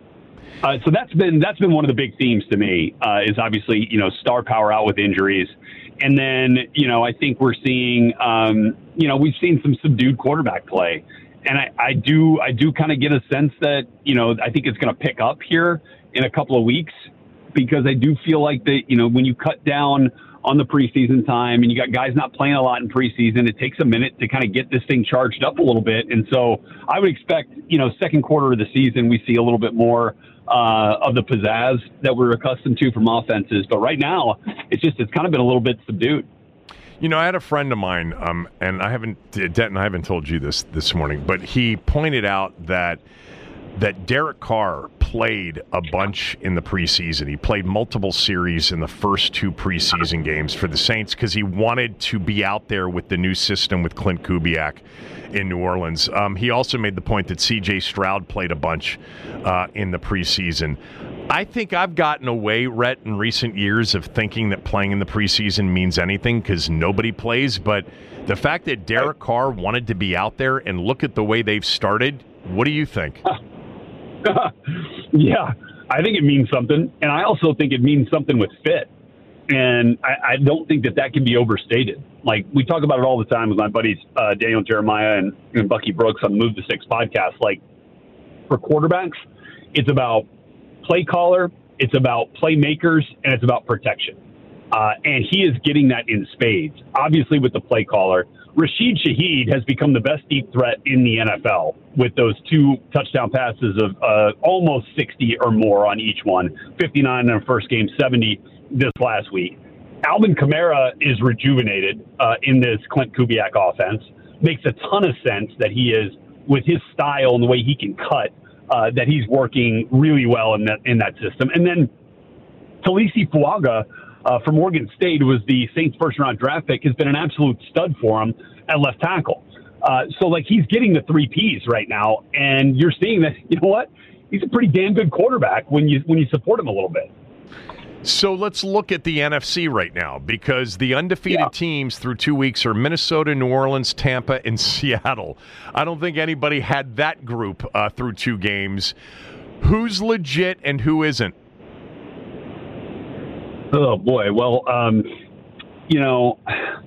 Uh, so that's been that's been one of the big themes to me uh, is obviously, you know, star power out with injuries. And then, you know, I think we're seeing, um, you know, we've seen some subdued quarterback play. And I, I do I do kind of get a sense that, you know, I think it's going to pick up here in a couple of weeks because I do feel like that, you know, when you cut down on the preseason time and you got guys not playing a lot in preseason, it takes a minute to kind of get this thing charged up a little bit. And so I would expect, you know, second quarter of the season, we see a little bit more uh, of the pizzazz that we're accustomed to from offenses. But right now, it's just it's kind of been a little bit subdued. You know, I had a friend of mine, um, and I haven't, Denton, I haven't told you this this morning, but he pointed out that that Derek Carr played a bunch in the preseason. He played multiple series in the first two preseason games for the Saints because he wanted to be out there with the new system with Clint Kubiak in New Orleans. Um, he also made the point that C J Stroud played a bunch uh, in the preseason. I think I've gotten away, Rhett, in recent years of thinking that playing in the preseason means anything because nobody plays. But the fact that Derek Carr wanted to be out there and look at the way they've started, what do you think? Yeah, I think it means something. And I also think it means something with fit. And I, I don't think that that can be overstated. Like, we talk about it all the time with my buddies uh, Daniel Jeremiah and, and Bucky Brooks on the Move the Six podcast. Like, for quarterbacks, it's about play caller, it's about playmakers, and it's about protection. Uh, and he is getting that in spades. Obviously, with the play caller, Rashid Shaheed has become the best deep threat in the N F L with those two touchdown passes of uh, almost sixty or more on each one, fifty-nine in the first game, seventy this last week. Alvin Kamara is rejuvenated uh, in this Clint Kubiak offense. Makes a ton of sense that he is, with his style and the way he can cut, Uh, that he's working really well in that in that system. And then Talisi Fuaga uh, from Oregon State, who was the Saints' first-round draft pick, has been an absolute stud for him at left tackle. Uh, so, like, he's getting the three Ps right now, and you're seeing that, you know what? He's a pretty damn good quarterback when you when you support him a little bit. So let's look at the N F C right now, because the undefeated yeah. teams through two weeks are Minnesota, New Orleans, Tampa, and Seattle. I don't think anybody had that group uh, through two games. Who's legit and who isn't? Oh, boy. Well, um, you know,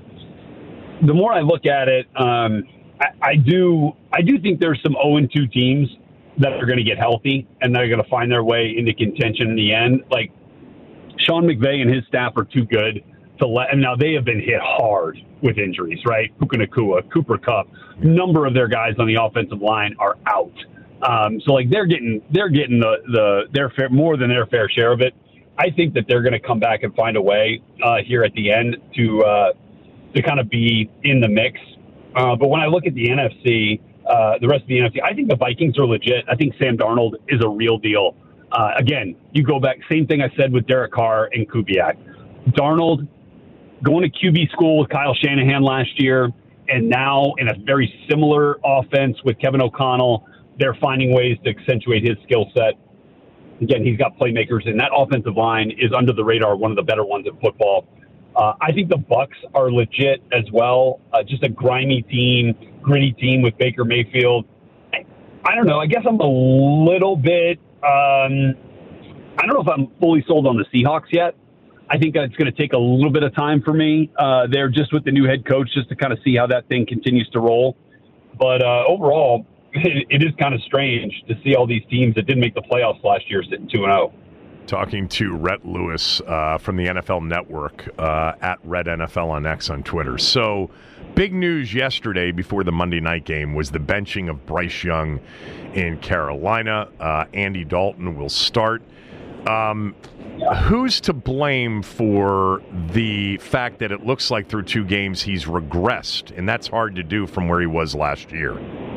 the more I look at it, um, I, I do I do think there's some oh and two teams that are going to get healthy and they're going to find their way into contention in the end. Like, Sean McVay and his staff are too good to let, and now they have been hit hard with injuries, right? Puka Nacua, Cooper Kupp, number of their guys on the offensive line are out. Um, so like they're getting, they're getting the, the, their fair, more than their fair share of it. I think that they're going to come back and find a way uh, here at the end to, uh, to kind of be in the mix. Uh, but when I look at the N F C, uh, the rest of the N F C, I think the Vikings are legit. I think Sam Darnold is a real deal. Uh, again, you go back, same thing I said with Derek Carr and Kubiak. Darnold going to Q B school with Kyle Shanahan last year, and now in a very similar offense with Kevin O'Connell, they're finding ways to accentuate his skill set. Again, he's got playmakers, and that offensive line is under the radar, one of the better ones in football. Uh, I think the Bucs are legit as well. Uh, just a grimy team, gritty team with Baker Mayfield. I, I don't know. I guess I'm a little bit Um, I don't know if I'm fully sold on the Seahawks yet. I think it's going to take a little bit of time for me uh, there just with the new head coach just to kind of see how that thing continues to roll. But uh, overall, it, it is kind of strange to see all these teams that didn't make the playoffs last year sitting two and oh. Talking to Rhett Lewis uh, from the N F L Network uh, at Red N F L on X on Twitter. So big news yesterday before the Monday night game was the benching of Bryce Young in Carolina. Uh, Andy Dalton will start. Um, who's to blame for the fact that it looks like through two games he's regressed? And that's hard to do from where he was last year.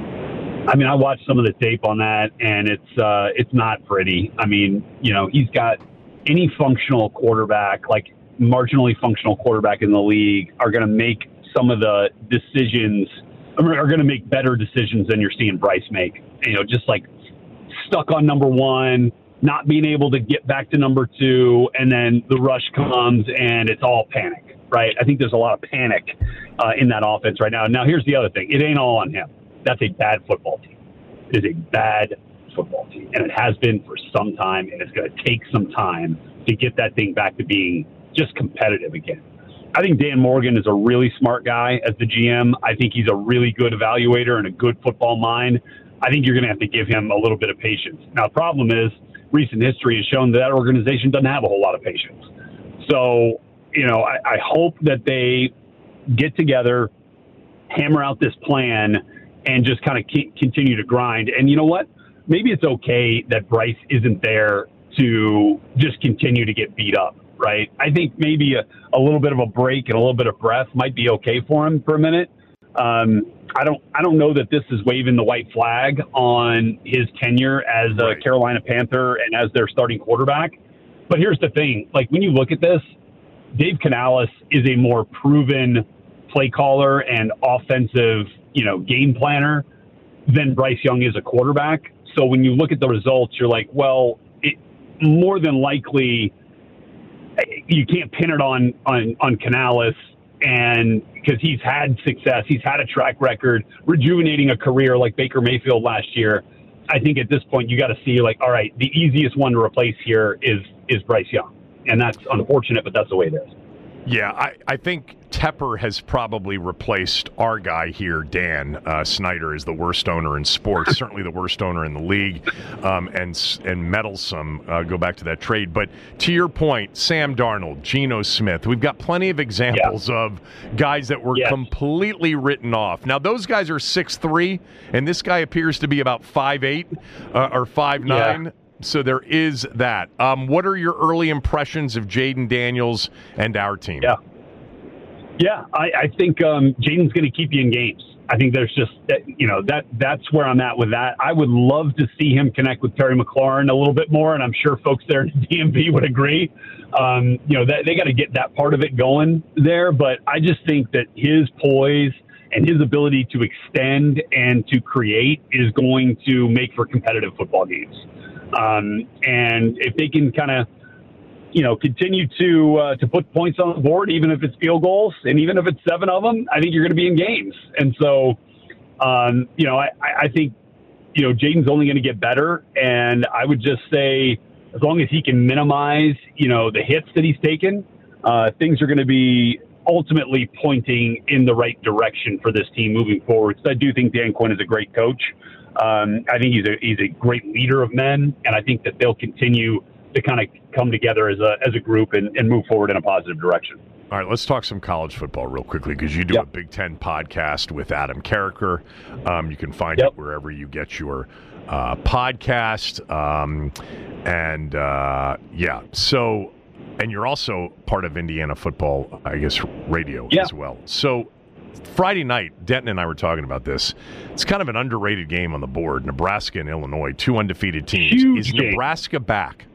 I mean, I watched some of the tape on that, and it's uh, it's not pretty. I mean, you know, he's got any functional quarterback, like marginally functional quarterback in the league, are going to make some of the decisions, are going to make better decisions than you're seeing Bryce make. You know, just like stuck on number one, not being able to get back to number two, and then the rush comes and it's all panic, right? I think there's a lot of panic uh, in that offense right now. Now, here's the other thing. It ain't all on him. That's a bad football team. It is a bad football team, and it has been for some time, and it's going to take some time to get that thing back to being just competitive again. I think Dan Morgan is a really smart guy as the G M. I think he's a really good evaluator and a good football mind. I think you're going to have to give him a little bit of patience. Now, the problem is recent history has shown that that organization doesn't have a whole lot of patience. So, you know, I, I hope that they get together, hammer out this plan, and just kind of keep, continue to grind. And you know what? Maybe it's okay that Bryce isn't there to just continue to get beat up, right? I think maybe a, a little bit of a break and a little bit of breath might be okay for him for a minute. Um, I don't I don't know that this is waving the white flag on his tenure as a right. Carolina Panther and as their starting quarterback. But here's the thing. Like, when you look at this, Dave Canales is a more proven play caller and offensive, you know, game planner than Bryce Young is a quarterback. So when you look at the results, you're like, well, it, more than likely you can't pin it on, on, on Canales, and because he's had success, he's had a track record, rejuvenating a career like Baker Mayfield last year. I think at this point you got to see, like, all right, the easiest one to replace here is is Bryce Young. And that's unfortunate, but that's the way it is. Yeah, I, I think Tepper has probably replaced our guy here, Dan uh, Snyder, is the worst owner in sports, certainly the worst owner in the league, um, and and meddlesome. Uh, go back to that trade. But to your point, Sam Darnold, Geno Smith, we've got plenty of examples yeah. of guys that were yes. completely written off. Now, those guys are six three, and this guy appears to be about five eight uh, or five nine. Yeah. So there is that. Um, what are your early impressions of Jayden Daniels and our team? Yeah, yeah. I, I think um, Jaden's going to keep you in games. I think there's just, you know, that that's where I'm at with that. I would love to see him connect with Terry McLaurin a little bit more, and I'm sure folks there in the D M V would agree. Um, you know, that, they got to get that part of it going there, but I just think that his poise and his ability to extend and to create is going to make for competitive football games. Um, and if they can kind of, you know, continue to uh, to put points on the board, even if it's field goals, and even if it's seven of them, I think you're going to be in games. And so, um, you know, I, I think, you know, Jayden's only going to get better. And I would just say, as long as he can minimize, you know, the hits that he's taken, uh, things are going to be ultimately pointing in the right direction for this team moving forward. So I do think Dan Quinn is a great coach. Um, I think he's a he's a great leader of men, and I think that they'll continue to kind of come together as a as a group and, and move forward in a positive direction. All right, let's talk some college football real quickly, because you do yep. a Big Ten podcast with Adam Carricker. Um, you can find yep. it wherever you get your uh, podcast. Um, and, uh, yeah, so, and you're also part of Indiana football, I guess, radio yeah. as well. So Friday night, Denton and I were talking about this. It's kind of an underrated game on the board. Nebraska and Illinois, two undefeated teams. Huge Is game. Nebraska back?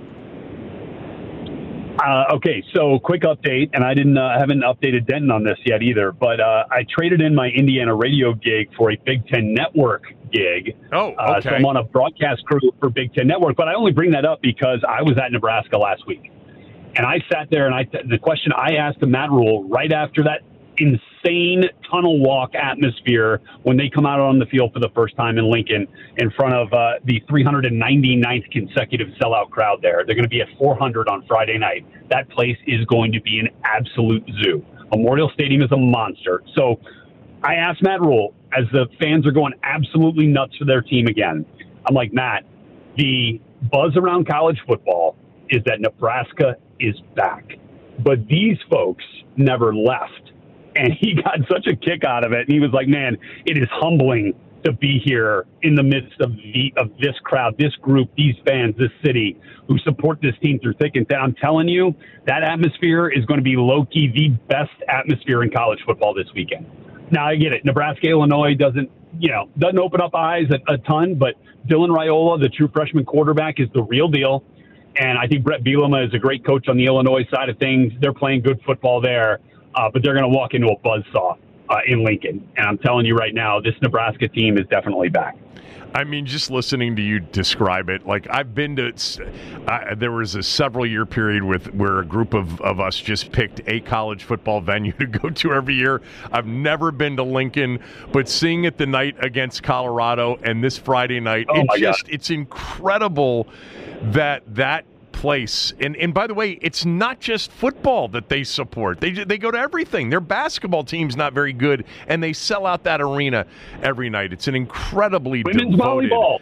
Uh, okay, so quick update, and I didn't uh, haven't updated Denton on this yet either, but uh, I traded in my Indiana radio gig for a Big Ten Network gig. Oh, okay. Uh, so I'm on a broadcast crew for Big Ten Network, but I only bring that up because I was at Nebraska last week, and I sat there, and I the question I asked to Matt Rule right after that insane tunnel walk atmosphere when they come out on the field for the first time in Lincoln in front of uh, the three hundred ninety-ninth consecutive sellout crowd there. They're going to be at four hundred on Friday night. That place is going to be an absolute zoo. Memorial Stadium is a monster. So I asked Matt Rule, as the fans are going absolutely nuts for their team again, I'm like, Matt, the buzz around college football is that Nebraska is back. But these folks never left. And he got such a kick out of it. And he was like, man, it is humbling to be here in the midst of the, of this crowd, this group, these fans, this city who support this team through thick and thin. I'm telling you, that atmosphere is going to be low-key the best atmosphere in college football this weekend. Now, I get it. Nebraska, Illinois doesn't, you know, doesn't open up eyes a, a ton, but Dylan Raiola, the true freshman quarterback, is the real deal. And I think Brett Bielema is a great coach on the Illinois side of things. They're playing good football there. Uh, but they're going to walk into a buzzsaw uh, in Lincoln. And I'm telling you right now, this Nebraska team is definitely back. I mean, just listening to you describe it, like I've been to, uh, there was a several year period with where a group of, of us just picked a college football venue to go to every year. I've never been to Lincoln, but seeing it the night against Colorado and this Friday night, oh it just, God. it's incredible that that place. And and by the way, it's not just football that they support. They they go to everything. Their basketball team's not very good, and they sell out that arena every night. It's an incredibly women's devoted volleyball.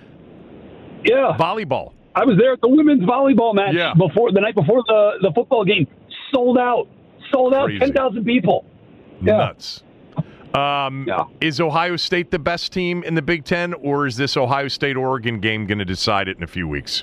Yeah, volleyball. I was there at the women's volleyball match yeah. before the night before the, the football game. Sold out. Sold out. Ten thousand people. Yeah. Nuts. Um, yeah. Is Ohio State the best team in the Big Ten, or is this Ohio State-Oregon game going to decide it in a few weeks?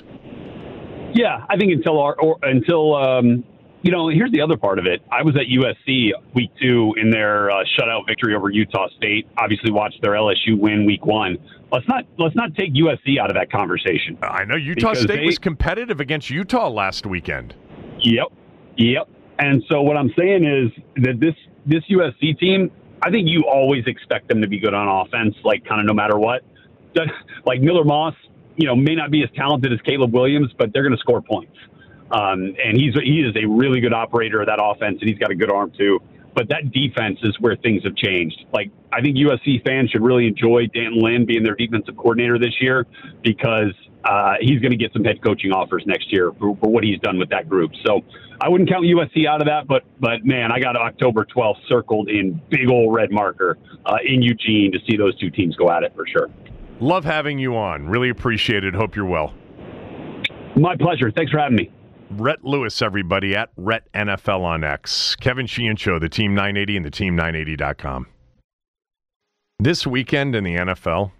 Yeah, I think until our or, until um, you know. Here's the other part of it. I was at U S C week two in their uh, shutout victory over Utah State. Obviously, watched their L S U win week one. Let's not let's not take U S C out of that conversation. I know Utah State they, was competitive against Utah last weekend. Yep, yep. And so what I'm saying is that this this U S C team, I think you always expect them to be good on offense, like kind of no matter what. Like Miller Moss, you know, may not be as talented as Caleb Williams, but they're going to score points. Um, and he's he is a really good operator of that offense, and he's got a good arm too. But that defense is where things have changed. Like, I think U S C fans should really enjoy Dan Lynn being their defensive coordinator this year, because uh, he's going to get some head coaching offers next year for, for what he's done with that group. So I wouldn't count U S C out of that, but, but man, I got October twelfth circled in big old red marker uh, in Eugene to see those two teams go at it for sure. Love having you on. Really appreciate it. Hope you're well. My pleasure. Thanks for having me. Rhett Lewis, everybody, at Rhett N F L on X. Kevin Sheehan Show, the Team nine eighty and the team nine eighty dot com. This weekend in the N F L,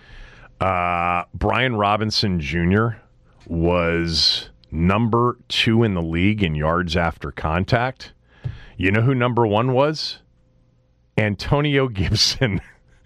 uh, Brian Robinson Junior was number two in the league in yards after contact. You know who number one was? Antonio Gibson.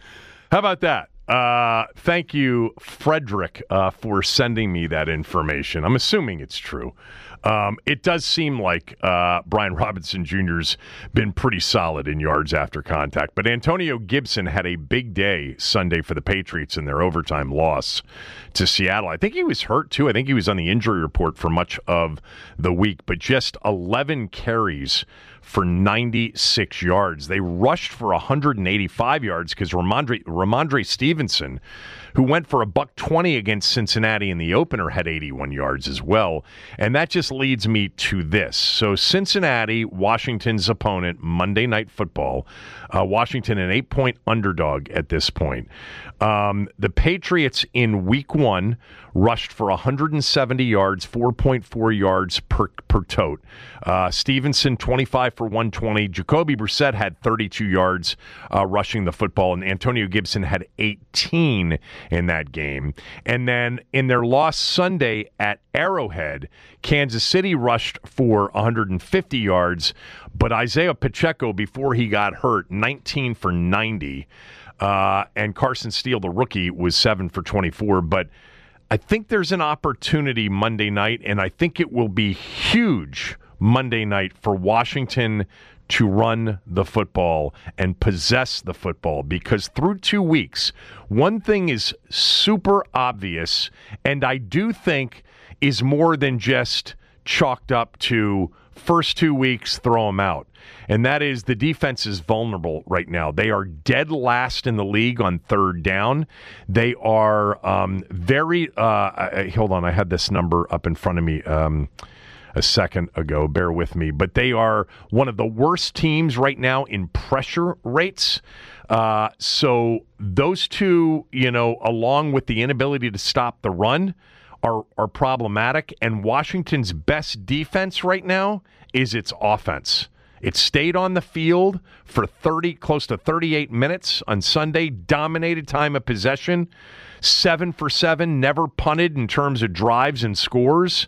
How about that? Uh, thank you, Frederick, uh, for sending me that information. I'm assuming it's true. Um, it does seem like uh, Brian Robinson Junior's been pretty solid in yards after contact, but Antonio Gibson had a big day Sunday for the Patriots in their overtime loss to Seattle. I think he was hurt, too. I think he was on the injury report for much of the week, but just eleven carries for ninety-six yards. They rushed for one hundred eighty-five yards because Ramondre, Ramondre Stevenson, who went for a buck twenty against Cincinnati in the opener, had eighty-one yards as well. And that just leads me to this. So Cincinnati, Washington's opponent, Monday Night Football. Uh, Washington an eight-point underdog at this point. Um, the Patriots in week one rushed for one hundred seventy yards, four point four yards per, per tote. Uh, Stevenson, twenty-five for one twenty. Jacoby Brissett had thirty-two yards uh, rushing the football, and Antonio Gibson had eighteen in that game. And then in their loss Sunday at Arrowhead, Kansas City rushed for one hundred fifty yards, but Isaiah Pacheco, before he got hurt, nineteen for ninety. Uh, and Carson Steele, the rookie, was seven for twenty-four. But I think there's an opportunity Monday night, and I think it will be huge Monday night for Washington to run the football and possess the football, because through two weeks, one thing is super obvious, and I do think is more than just chalked up to first two weeks, throw them out. And that is the defense is vulnerable right now. They are dead last in the league on third down. They are um, very, uh, I, hold on, I had this number up in front of me um, a second ago. Bear with me. But they are one of the worst teams right now in pressure rates. Uh, so those two, you know, along with the inability to stop the run, are are problematic. And Washington's best defense right now is its offense. It stayed on the field for thirty, close to thirty-eight minutes on Sunday, dominated time of possession, seven for seven, never punted in terms of drives and scores.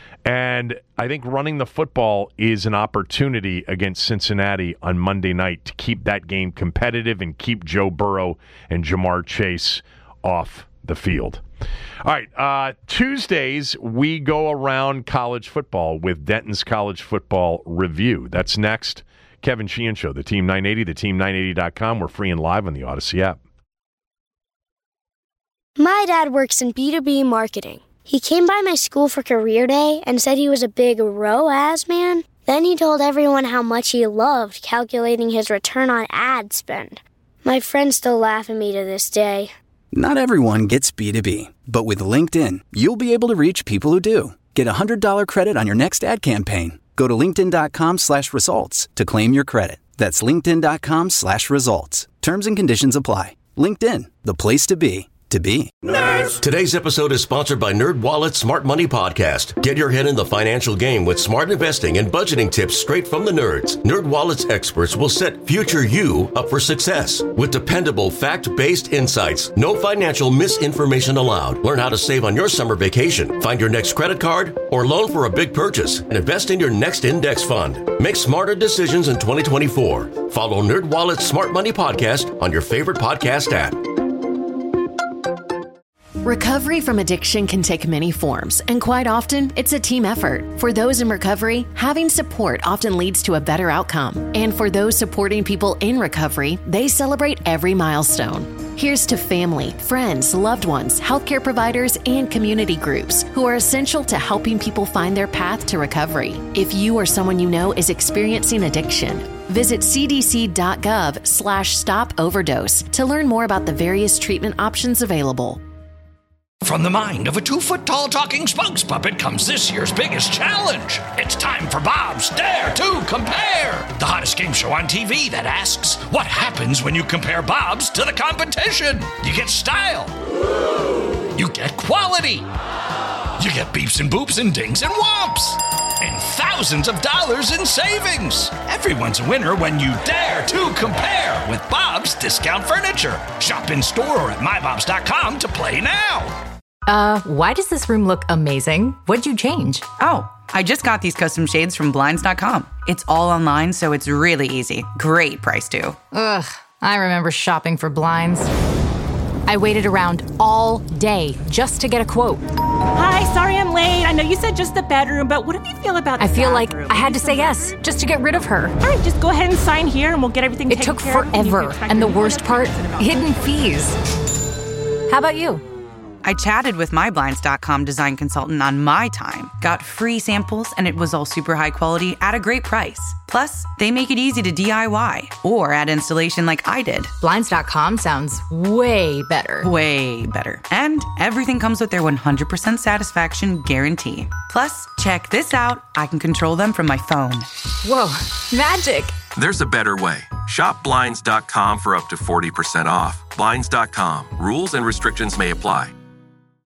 And I think running the football is an opportunity against Cincinnati on Monday night to keep that game competitive and keep Joe Burrow and Jamar Chase off the field. All right, uh, Tuesdays, we go around college football with Denton's College Football Review. That's next. Kevin Sheehan Show, the Team nine eighty, the team nine eighty dot com. We're free and live on the Odyssey app. My dad works in B two B marketing. He came by my school for career day and said he was a big R O A S man. Then he told everyone how much he loved calculating his return on ad spend. My friends still laugh at me to this day. Not everyone gets B two B, but with LinkedIn, you'll be able to reach people who do. Get a one hundred dollars credit on your next ad campaign. Go to linkedin.com slash results to claim your credit. That's linkedin.com slash results. Terms and conditions apply. LinkedIn, the place to be, to be. Nerds! Today's episode is sponsored by NerdWallet's Smart Money Podcast. Get your head in the financial game with smart investing and budgeting tips straight from the nerds. NerdWallet's experts will set future you up for success with dependable, fact-based insights. No financial misinformation allowed. Learn how to save on your summer vacation, find your next credit card, or loan for a big purchase, and invest in your next index fund. Make smarter decisions in twenty twenty-four. Follow NerdWallet's Smart Money Podcast on your favorite podcast app. Recovery from addiction can take many forms, and quite often, it's a team effort. For those in recovery, having support often leads to a better outcome. And for those supporting people in recovery, they celebrate every milestone. Here's to family, friends, loved ones, healthcare providers, and community groups who are essential to helping people find their path to recovery. If you or someone you know is experiencing addiction, visit cdc.gov slash stop overdose to learn more about the various treatment options available. From the mind of a two-foot-tall talking spokes puppet comes this year's biggest challenge. It's time for Bob's Dare to Compare, the hottest game show on T V that asks, what happens when you compare Bob's to the competition? You get style. You get quality. You get beeps and boops and dings and whomps. And thousands of dollars in savings. Everyone's a winner when you dare to compare with Bob's Discount Furniture. Shop in store or at my bobs dot com to play now. Uh, why does this room look amazing? What'd you change? Oh, I just got these custom shades from blinds dot com. It's all online, so it's really easy. Great price, too. Ugh. I remember shopping for blinds. I waited around all day just to get a quote. Hi, sorry I'm late. I know you said just the bedroom, but what do you feel about the I feel bathroom? like I had to say yes just to get rid of her. All right, just go ahead and sign here and we'll get everything It taken took care of. forever, and the worst part, hidden fees. How about you? I chatted with my Blinds dot com design consultant on my time, got free samples, and it was all super high quality at a great price. Plus, they make it easy to D I Y or add installation like I did. Blinds dot com sounds way better. Way better. And everything comes with their one hundred percent satisfaction guarantee. Plus, check this out. I can control them from my phone. Whoa, magic. There's a better way. Shop Blinds dot com for up to forty percent off. Blinds dot com. Rules and restrictions may apply.